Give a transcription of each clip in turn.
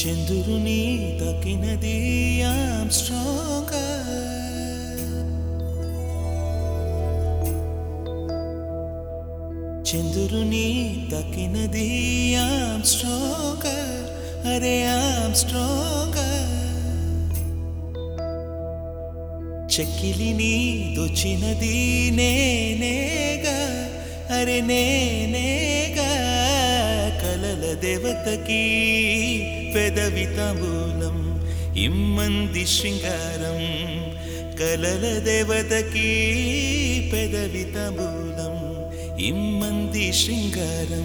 చంద్రుని తాకినది I'm stronger. చంద్రుని తాకినది I'm stronger. అరే I'm stronger. చెక్కిలిని దోచినది నేనేగా అరే నేనేగా కలల దేవతకి పెదవి తాంబూలం ఇమ్మంది శృంగారం కలల దేవతకి పెదవి తాంబూలం ఇమ్మంది శృంగారం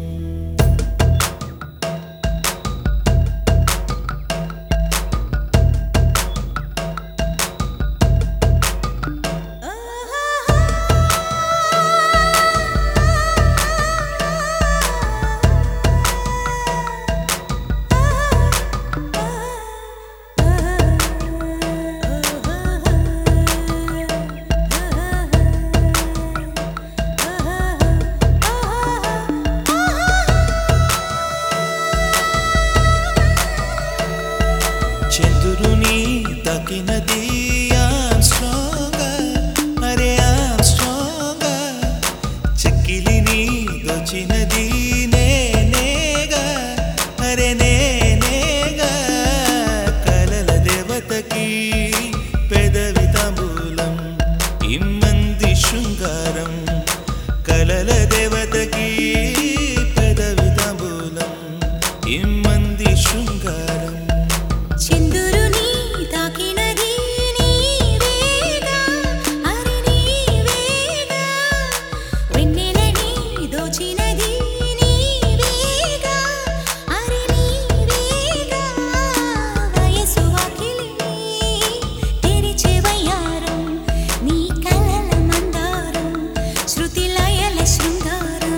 చంద్రుని తాకినది I'm stronger. అరే I'm stronger. చెక్కిలిని దోచినది నేనేగా అరే నేనేగా కలల దేవతకి పెదవి తాంబూలం ఇమ్మంది శృంగారం కలల దేవతకి పెదవి తాంబూలం ఇమ్మంది శృంగారం చంద్రుని తాకినది నీవేగా అరే నీవేగా వెన్నెలని దోచినది నీవేగా అరే నీవేగా వయసు వాకిలిని తెరిచే వయ్యారం నీ కలల మందారం శృతి లయల శృంగారం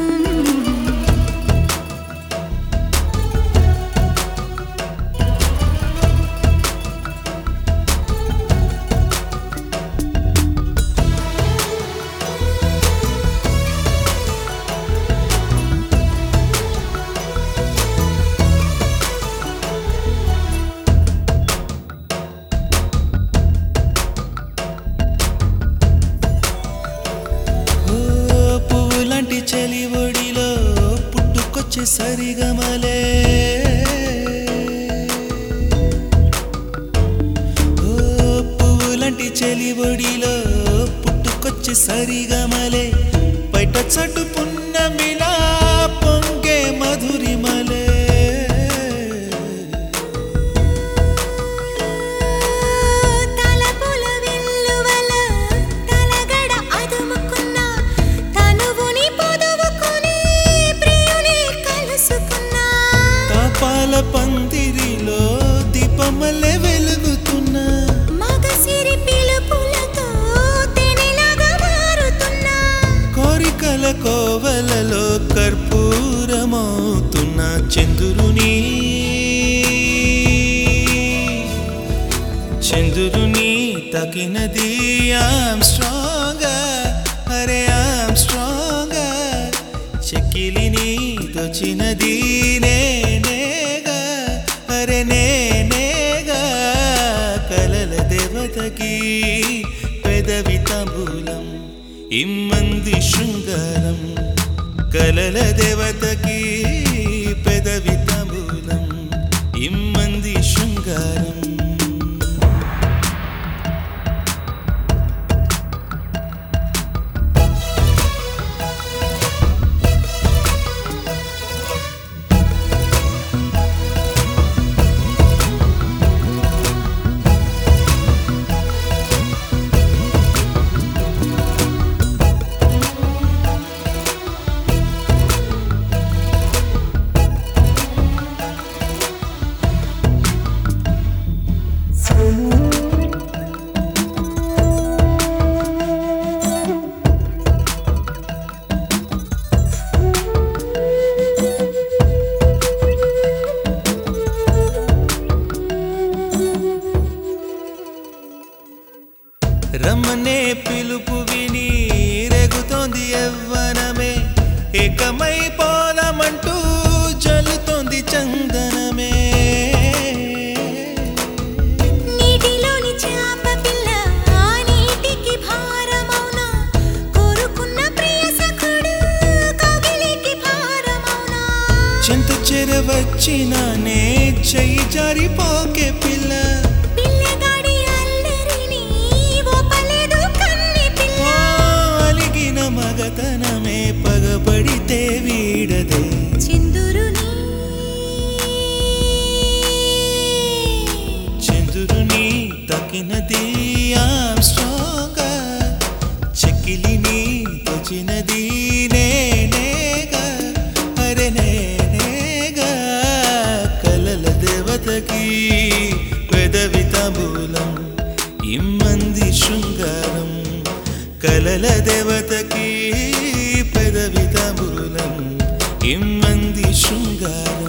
పువ్వులాంటి చలి ఒడిలో పుట్టుకొచ్చే సరిగమలే పువ్వులాంటి చలి ఒడిలో పుట్టుకొచ్చే సరిగమలే బయట చటు పున్నమిలా పొంగే మధురిమలే తలపుల వెల్లువల తలగడ అదుముకున్న తనువుని పొదువుకుని ప్రియుని కలుసుకున్నా తాపాల పందిరిలో దీపమల్లె వెలుగుతున్నా మగసిరి పిలుపులతో తెనెలాగా మారుతున్నా కోరికల కోవలలో కర్పూరమవుతున్న చంద్రుని తాకినది I'm stronger. అరే I'm stronger. చెక్కిలిని దోచినది నేనేగా అరే నేనేగా కలల దేవతకి పెదవి తాంబూలం ఇమ్మంది శృంగారం కలల దేవతకి పెదవి తాంబూలం ఇమ్మంది శృంగారం రమ్మనే పిలుపు విని రేగుతోంది యవ్వనమే ఏకమై పోదామంటూ జల్లుతోంది చందనమే వచ్చినానే చెయ్యి జారిపోకే పిల్ల పిల్లగాడి అల్లరిని ఓపలేదు కన్నె పిల్ల అలిగిన మగతనమే పగబడితే వీడదే చంద్రుని తకినది I'm stronger చెక్కిలిని తొచినది నేనేగా అరే నేనేగా కలల దేవతకి పెదవి తాంబూలం ఇమ్మంది శృంగారం కలల దేవతకి పెదవి తాంబూలం ఇమ్మంది శృంగారం